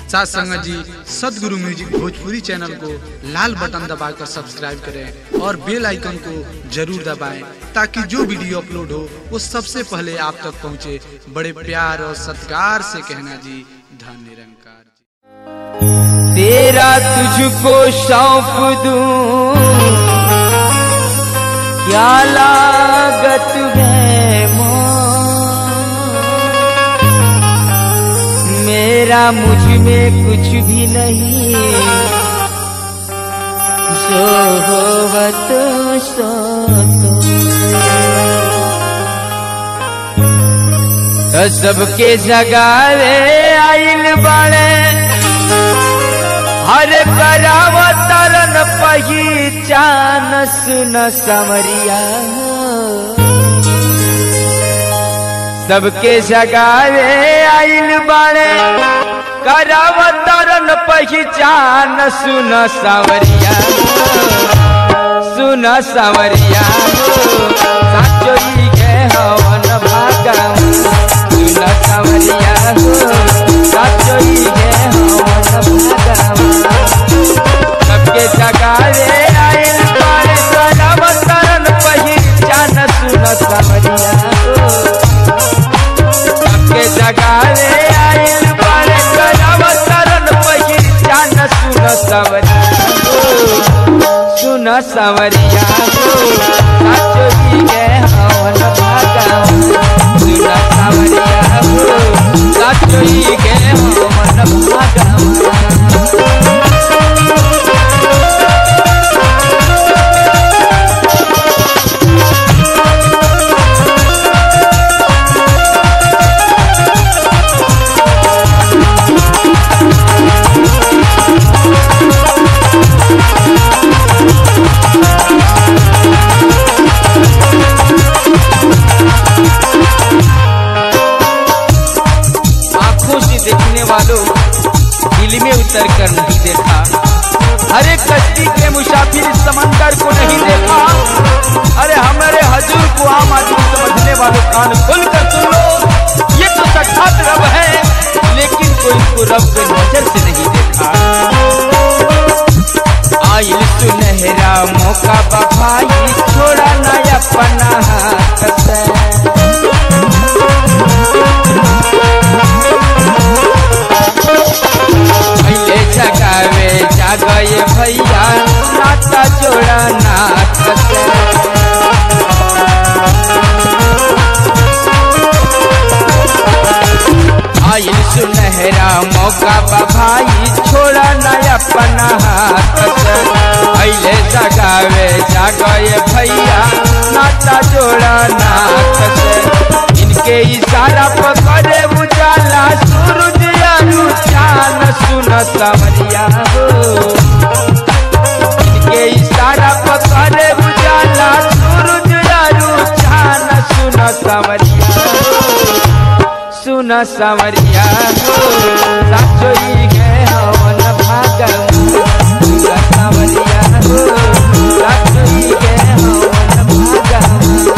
साथ संगत जी सदगुरु म्यूजिक भोजपुरी चैनल को लाल बटन दबाकर सब्सक्राइब करें और बेल आइकन को जरूर दबाएं ताकि जो वीडियो अपलोड हो वो सबसे पहले आप तक पहुंचे। बड़े प्यार और सत्कार से कहना जी, धन निरंकार जी। तेरा तुझको सौंप दूं क्या लागत है मेरा मुझ में कुछ भी नहीं, जो होवत सो तो सबके जगावे आइल बड़े हर करावतरन पहचान सुन समरिया। सबके जगावे आइल बड़े करावतरन पहचान सुन सांवरिया, सुन सांवरिया साचो ही के हवन भागम, सुन सांवरिया साचो ही के हवन भागम। सबके जगावे आइल बड़े करावतरन पहचान सुन सांवरिया, जगावे आइल बड़े करावतरन पहचान सुन सांवरिया, सुन सांवरिया साचो ही के हवन भागम, सुन सांवरिया साचो ही के हवन भागम। देखने वालों दिल में उतर कर नहीं देखा, हर एक कश्ती के मुसाफिर समंदर को नहीं देखा। अरे हमारे हजूर को आम आदमी समझने वालों कान खोल कर सुन लो, ये तो साक्षात रब है, लेकिन कोई इसको रब के नजर से नहीं देखा। आइल सुनहरा मौका बभाई छोड़ा ना अपना हाथ से, जगावे जागए भैया नाता जोड़ा नाथ से। आइल सुनहरा मौका बभाई छोड़ा न अपना हाथ से, अइले जगावे जागए भैया नाता जोड़ा नाथ से। इनके इशारा पकड़े उजाला सूरज चान सुन सांवरिया हो, इनके इशारा पकड़े उजाला सूरज चान सुन सांवरिया, सुन सांवरिया हो साचो ही के हवन भागम, सुन सांवरिया हो साचो ही के हवन भागम।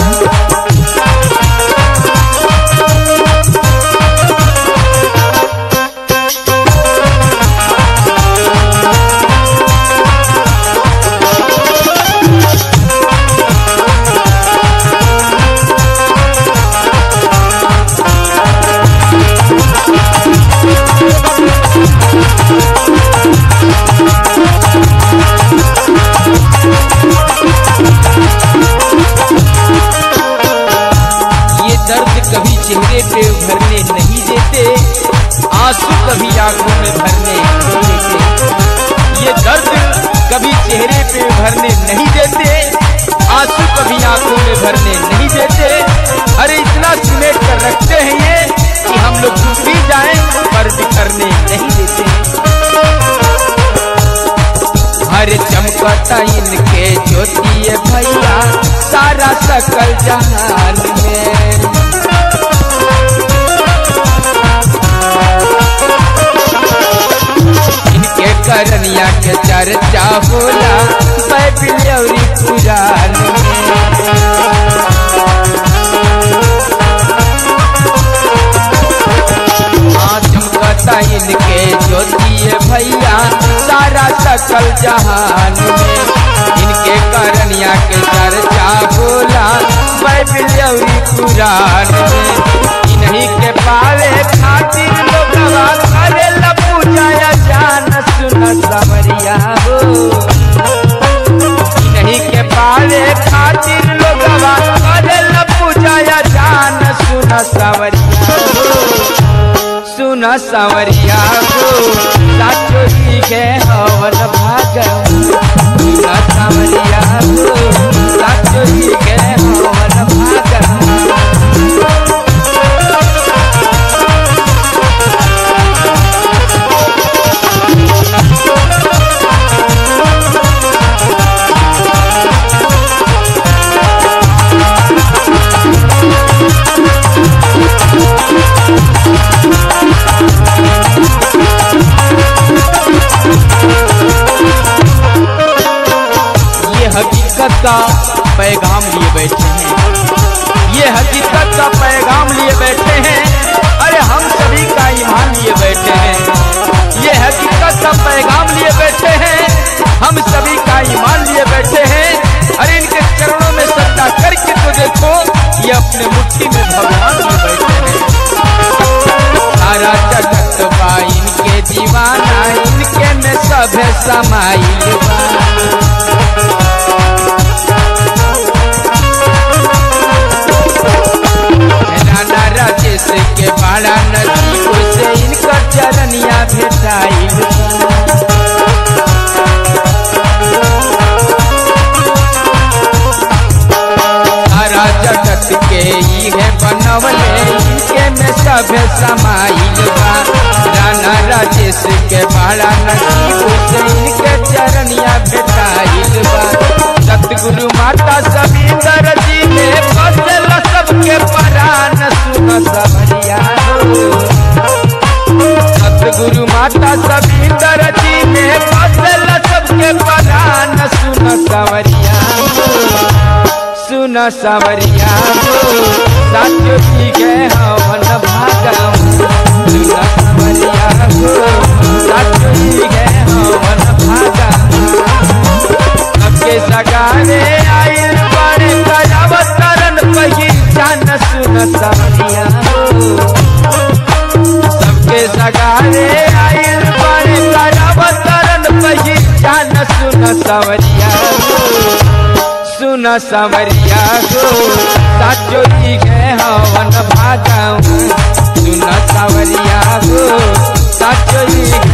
कभी चेहरे पे भरने नहीं देते, आंसू कभी आंखों में भरने नहीं देते। ये दर्द कभी चेहरे पे भरने नहीं देते, आंसू कभी आंखों में भरने नहीं देते। अरे इतना सिमेट कर रखते हैं ये कि हम लोग डूब भी जाएं पर बिखरने नहीं देते। हर चमकता इनके ज्योति भैया सारा सकल जहान में। इनके करनिया के चर्चा होला बैबिलौरी पुराण में। चमकता इनके ज्योति है भैया सारा सकल जहान में। इनके करनिया के चर्चा बोला बाइबिल और कुरान में। इन्हीं के पावे खातिर लोगवा करेला पूजा या जान सुन सावरिया हो। इन्हीं के पावे खातिर लोगवा करेला पूजा या जान सुन सावरिया हो। सुन सावरिया हो साचो जी के हवन भागम। सुन सावरिया हो साचो जी के हवन भागम। हकीकत का पैगाम लिए बैठे हैं, ये हकीकत का पैगाम लिए बैठे हैं। अरे हम सभी का ईमान लिए बैठे हैं। ये हकीकत का पैगाम लिए बैठे हैं, हम सभी का ईमान लिए बैठे हैं। अरे इनके चरणों में सजदा करके तो देखो, ये अपने मुट्ठी में भगवान लिए बैठे हैं। सारा जगत बा इनके दीवाना, इनके में सब समाइल बा। राजेश के बड़ा नसीब से इनकर चरनिया भेटाइल। सारा जगत के ई है बनवले, इनके में सब समाइल बा। राना राजेश के बड़ा नसीब से इनके चरनिया भेटाइल बा। सतगुरु माता सविंदर जी ने बसल सबके प्राण सुन सावरिया हो। सतगुरु माता सविंदर जी ने बसल सबके प्राण सुन सावरिया हो। सुन सावरिया हो साचो जी के हवन भागम। सुन सावरिया हो साचो जी के हवन भागम। सबके सगारे आइल बड़े अवतरण पहिचान सुन सावरिया हो। सबके सगारे आइल बड़े अवतरण पहिचान सुन सावरिया हो। सुन सावरिया हो साचो जी के हवन भागम। सुन सावरिया हो साचो जी